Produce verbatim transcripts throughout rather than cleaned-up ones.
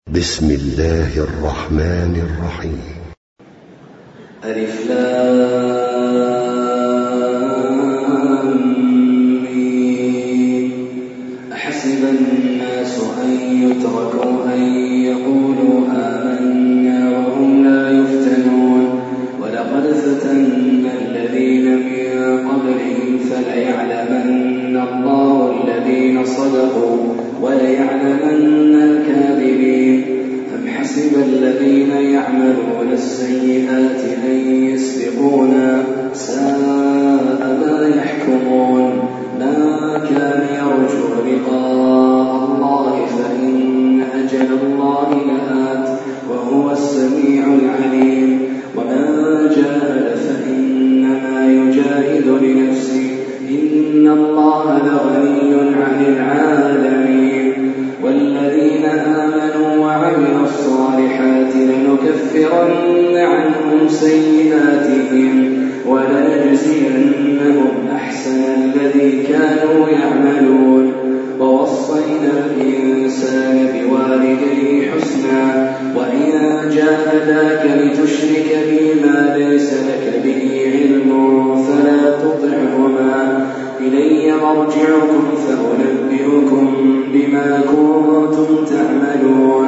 بسم الله الرحمن الرحيم. ألف لام ميم. أحسب الناس أن يتركوا أن يقولوا آمنا وهم لا يفتنون ولقد فتنا الذين من قبلهم فليعلمن الله الذين صدقوا وليعلمن الكاذبين. أم حسب الذين يعملون السيئات أن يسبقونا ساء ما يحكمون. من كان يرجو لقاء الله فإن أجل الله لآت وهو السميع العليم. ومن جاهد فإنما يجاهد لنفسه إن الله لغني عن العالمين. والذين آمنوا وعملوا الصالحات لنكفرن عنهم سيئاتهم ولنجزينهم أحسن الذي كانوا يعملون. ووصينا الإنسان بوالديه حسنا وإن جاهداك لتشرك بي ما ليس لك به علم فلا تطعهما إلي مرجعكم فأنبئكم بما كنتم تعملون.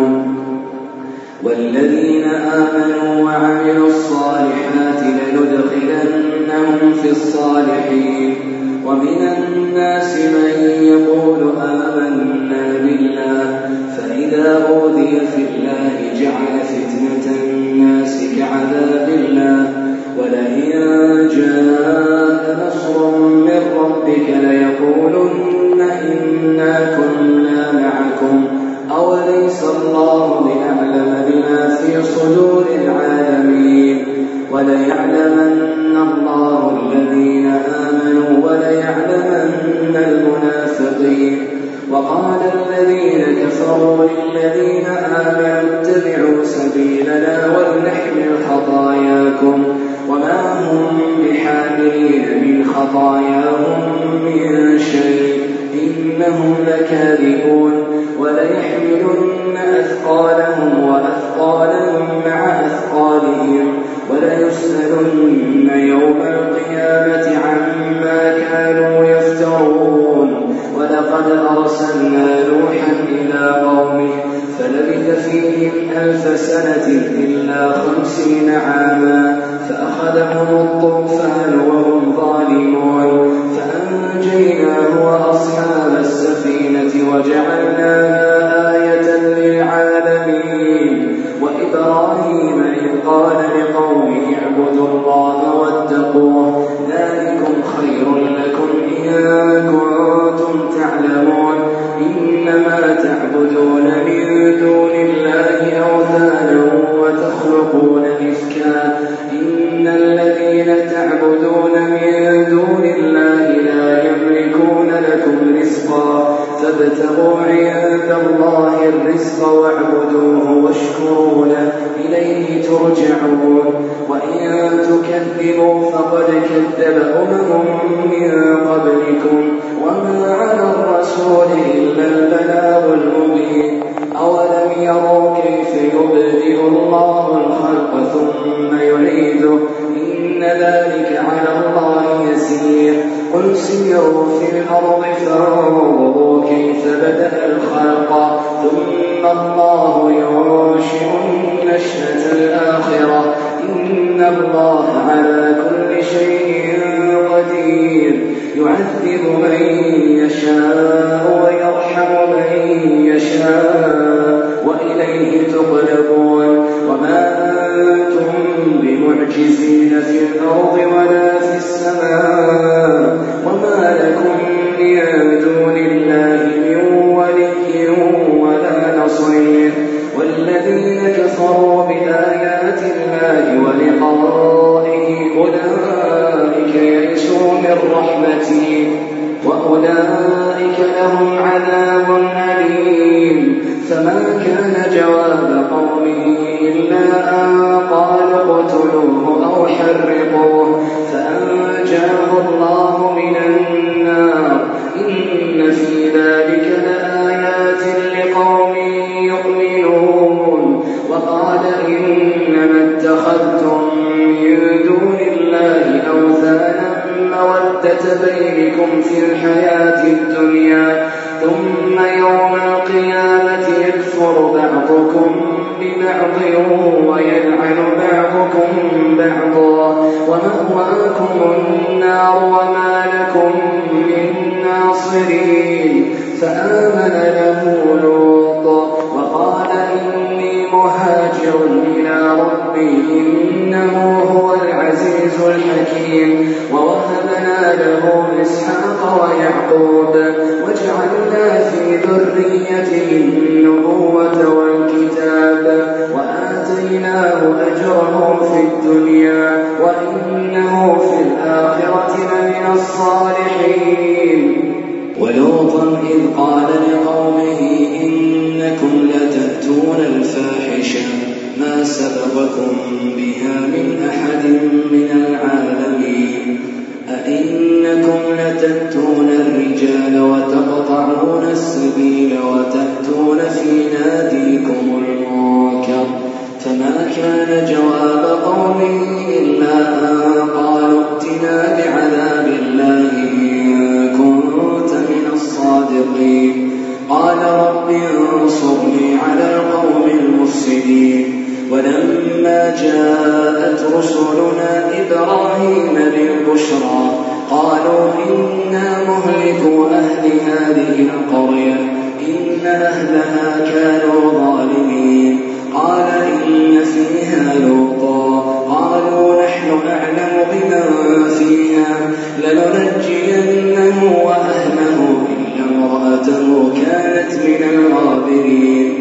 والذين آمنوا وعملوا الصالحات لندخلنهم في الصالحين. ومن الناس من يقول آمنا بالله فإذا أوذي في الله جعل فتنة الناس كعذاب الله ولئن جاء نصر من ربك ليقولن إنا كنا معكم أوليس الله بأعلم بما في صدور العالمين. وليعلمن الله الذين آمنوا وليعلمن المنافقين. وقال الذين كفروا للذين آمنوا اتبعوا سبيلنا ولنحمل خطاياكم وما هم بحاملين من خطاياهم من شيء إنهم لكاذبون. وليحملن أثقالهم وأثقالا مع أثقالهم وليسألن يوم القيامة عما كانوا يفترون. ولقد أرسلنا نوحا إلى قومه فلبث فيهم ألف سنة إلا خمسين عاما فأخذهم الطوفان وهم ظالمون فأنجيناه وأصحاب السفينة وجعلناها آية للعالمين. وإبراهيم إذ قال لقومه اعبدوا الله واتقوه ذلكم خير لكم إن كنتم تعلمون. إنما تعبدون من دون الله أوثانا وتخلقون إفكا إن الذين تعبدون من دون الله لا يملكون لكم رزقا فابتغوا عند الله الرزق واعبدوه واشكروا له إليه ترجعون. وإن تكذبوا فقد كذب أمم من قبلكم وما على الرسول إلا البلاغ المبين. أولم يروا كيف يبدئ الله الخلق ثم يعيده إن ذلك على الله يسير. قل سيروا في الأرض فانظروا كيف بدأ الخلق ثم الله ينشئ النشأة الآخرة إن الله على كل شيء قدير. يعذب من يشاء ويرحم من يشاء وإليه تقلبون. وما أنتم بمعجزين في الأرض ولا في السماء وما لكم من دون الله من ولي ولا نصير. والذين كفروا بآيات الله ولقائه أولئك يئسوا من رحمتي وأولئك لهم عذاب أليم. فما كان جواب قومه إلا أن قالوا اقتلوه أو حرقوه فأنجاه الله من النار. إن في ذلك لآيات لقوم يؤمنون. وقال إنما اتخذتم من دون الله أوثانا مودة بينكم في الحياة الدنيا ثم يوم القيامة يكفر بعضكم ببعض ويلعن بعضكم بعضا ومأواكم النار وما لكم من ناصرين. فآمن له لوط وقال إني مهاجر إلى ربي إنه هو العزيز الحكيم. ووهبنا له إسحاق ويعقوب وجعلنا في ذريته النبوة والكتاب وآتيناه أجره في الدنيا وإنه في الآخرة لمن الصالحين. ولوطا إذ قال لقومه إنكم لتأتون الفاحشة ما سبقكم بها من أحد من العالمين أئنكم لتأتون الرجال وتقطعون السبيل وتأتون في ناديكم المنكر. فما كان جواب قومه إلا أن قالوا ائتنا بعذاب الله إن كنت من الصادقين. قال رب انصرني على القوم المفسدين. ولما جاءت رسلنا إبراهيم بالبشرى قالوا إنا مهلكو أهل هذه القرية إن أهلها كانوا ظالمين. قال إن فيها لوطا قالوا نحن أعلم بمن فيها لننجينه وأهله إلا امرأته كانت من الغابرين.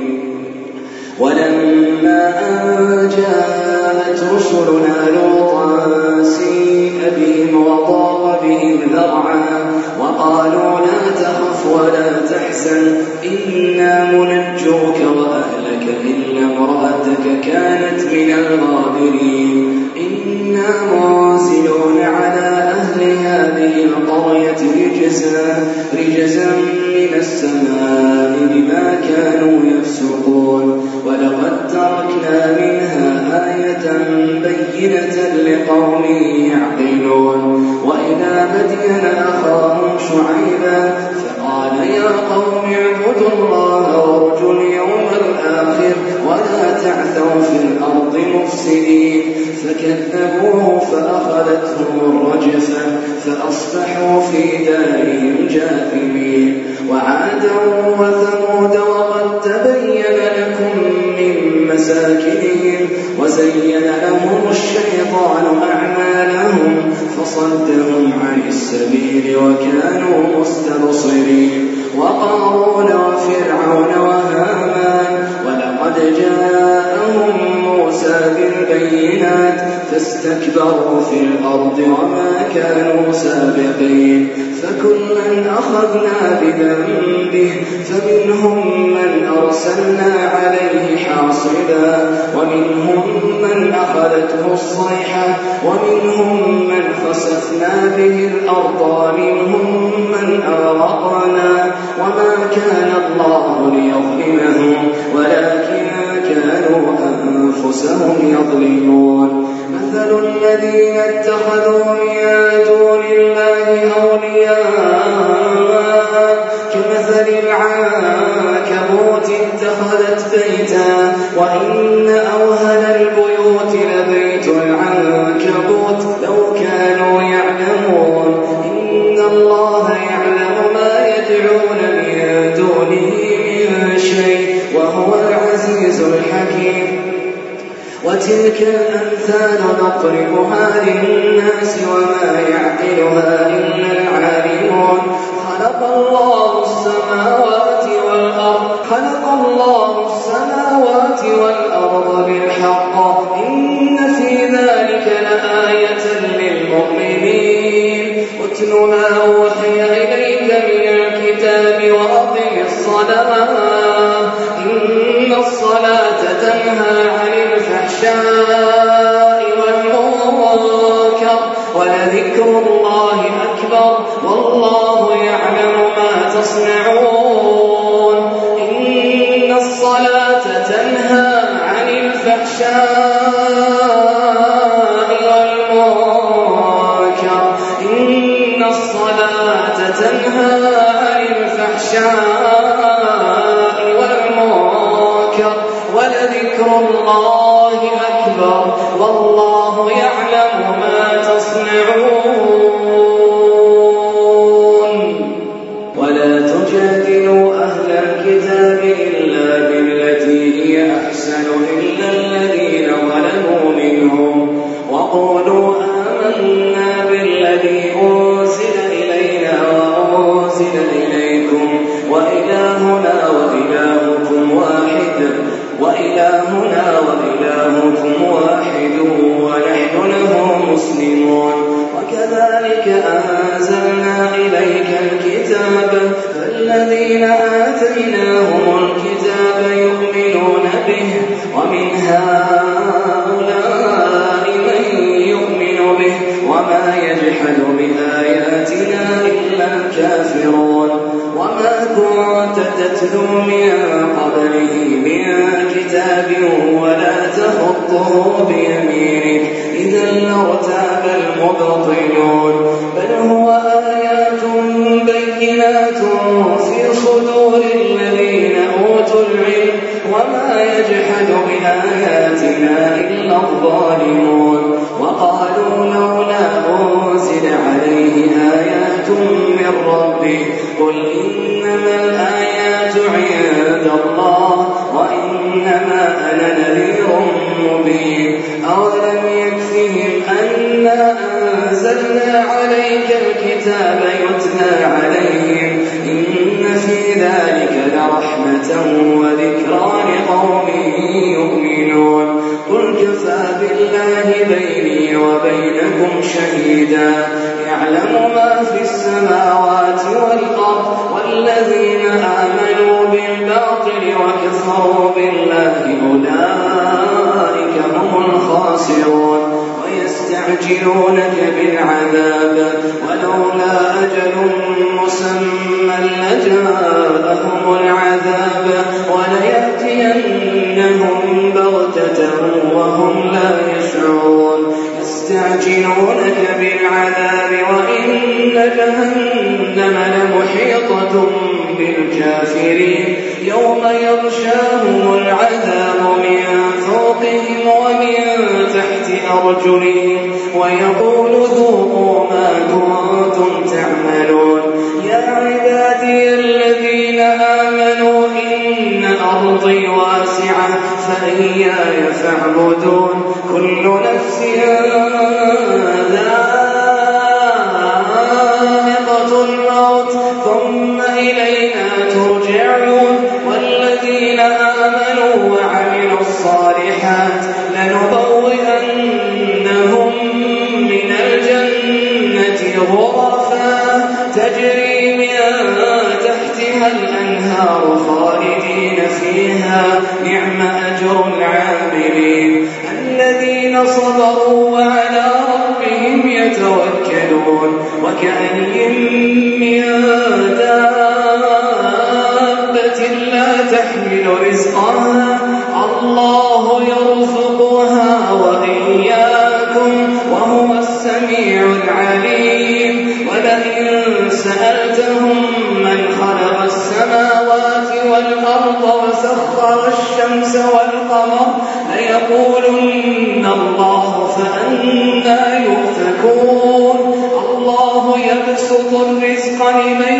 ولما أن جاءت رسلنا لوطا سيء بهم وضاق بهم ذرعا وقالوا لا تخف ولا تحزن إنا منجوك وأهلك إلا امرأتك كانت من الغابرين. إنا منزلون على أهل هذه القرية رجزا رجزا من السماء بما كانوا يفسقون. ولقد تركنا منها آية بينة لقوم يعقلون. وإلى مدين أخاهم شعيبا فقال يا قوم اعبدوا الله وارجوا اليوم الآخر ولا تعثوا في الأرض مفسدين. فكذبوه فأخذتهم الرجفة فأصبحوا في دارهم جاثمين. وعادا وثمود وقد تبين لكم من مساكنهم وزين لهم الشيطان أعمالهم فصدهم عن السبيل وكانوا مستبصرين. وقارون وفرعون وهامان ولقد جاءهم موسى بالبينات فاستكبروا في الأرض وما كانوا سابقين. فكلا أخذنا بذنبه فمنهم من أرسلنا عليه حاصبا ومنهم من أخذته الصيحة ومنهم من خسفنا به الأرض ومنهم من أغرقنا وما كان الله ليظلمهم ولكن كانوا أنفسهم يظلمون. مثل الذين اتخذوا من دون الله أولياء كمثل العنكبوت اتخذت بيتا وإن أوهن البيوت لبيت العنكبوت لو كانوا يعلمون. إن الله يعلم ما يدعون من دونه من شيء وهو العزيز الحكيم. وتلك الأمثال نضربها للناس وما يعقلها إلا العالمون. خلق الله السماوات والأرض خلق الله السماوات والأرض بالحق إن في ذلك لآية للمؤمنين. اتل ما أوحي إليك من الكتاب وأقم الصلاة إن الصلاة تنهى عن الفحشاء والمنكر ولذكر الله أكبر والله يعلم ما تصنعون. إن الصلاة تنهى عن الفحشاء والمنكر إن الصلاة تنهى عن الفحشاء والمنكر ولذكر الله أكبر والله يعلم ما تصنعون ولا تجادلوا أهل الكتاب إلا بالتي هي أحسن إلا الذين ظلموا منهم وقولوا آمنا بالذي أنزل إلينا وأنزل إليكم وإلهنا وإلهكم واحد وإلهنا وإلهكم واحد ونحن له مسلمون وكذلك أنزلنا إليك الكتاب فالذين آتيناهم الكتاب يؤمنون به ومن هؤلاء من يؤمن به وما يجحد بآياتنا إلا الكافرون وما كنت تتلو من قبله من كتاب ولا تخطه بيمينك إذا لارتاب المبطلون بل هو آيات بينات في صدور الذين أوتوا العلم وما يجحد بآياتنا إلا الظالمون وقالوا لولا أنزل عليه آيات من ربه قل إنما الآيات عند الله وإنما أنا نذير مبين أولم يكفهم أنا أنزلنا عليك الكتاب يتلى عليهم إن في ذلك لرحمة وذكرى لقوم يؤمنون قل كفى بالله بيني وبينكم شهيدا يعلم ما في السماوات والأرض والذين آمنوا بالباطل وكفروا بالله أولئك هم الخاسرون ويستعجلونك بالعذاب ولولا أجل مسمى لجاءهم العذاب وليأتينهم بغتة وهم لا يشعرون يستعجلونك بالعذاب وإن جهنم لمحيطة بالكافرين يوم يغشاهم العذاب من فوقهم ومن تحت أرجلهم ويقول ذوقوا ما كنتم تعملون يا عبادي الذين آمنوا إن أرضي واسعة فإياي فاعبدون كل نفس ذائقة الموت ثم إلينا ترجعون والذين آمنوا وعملوا الصالحات لنبوئنهم من الجنة غرفا تجري من تحتها الأنهار خالدين فيها نعم أجر العاملين الذين صبروا وعلى ربهم يتوكلون وكأين من دابة لا تحمل رزقها الله يرزقها وإياكم وهو السميع العليم ولئن سألتهم من خلق السماوات والأرض وسخر الشمس والقمر ليقولن الله فأنى يؤفكون الله يبسط الرزق لمن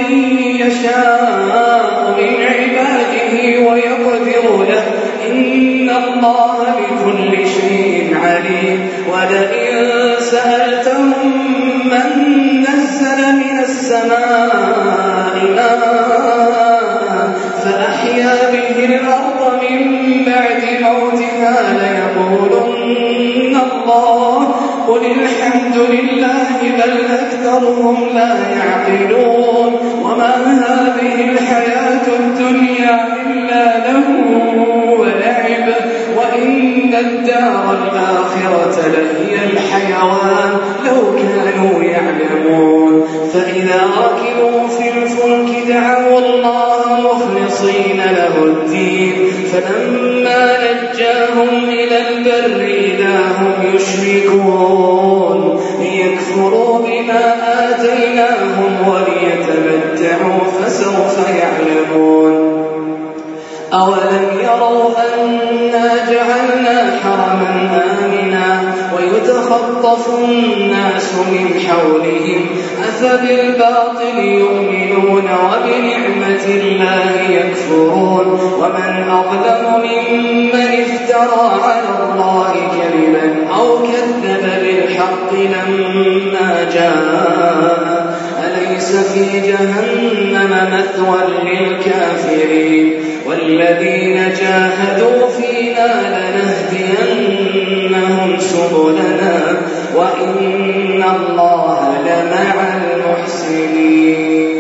يشاء من عباده ويقدر له إن الله بكل شيء عليم ولئن سألتهم من نزل من السماء ماء فأحيا به الأرض من بعد موتها ليقولن الله قل الحمد لله بل أكثرهم لا يعقلون وما هذه الحياة الدنيا إلا له ولعب وإن الدار الآخرة لهي الحيوان لو كانوا يعلمون فإذا ركبوا في الفلك دعوا الله مخلصين له الدين فلما نجاهم إلى البر إذا هم يشركون ليكفروا بما آتيناهم وليتمتعوا فسوف يعلمون أولم يروا أنا جعلنا حرما آمنا ويتخطف الناس من حولهم أفبالباطل يؤمنون وبنعمة الله يكفرون ومن أظلم ممن افترى على الله كذبا أو كذب بالحق لما جاء أليس في جهنم مثوى للكافرين والذين جاهدوا فينا لنهدينهم سبلنا وإن الله لمع المحسنين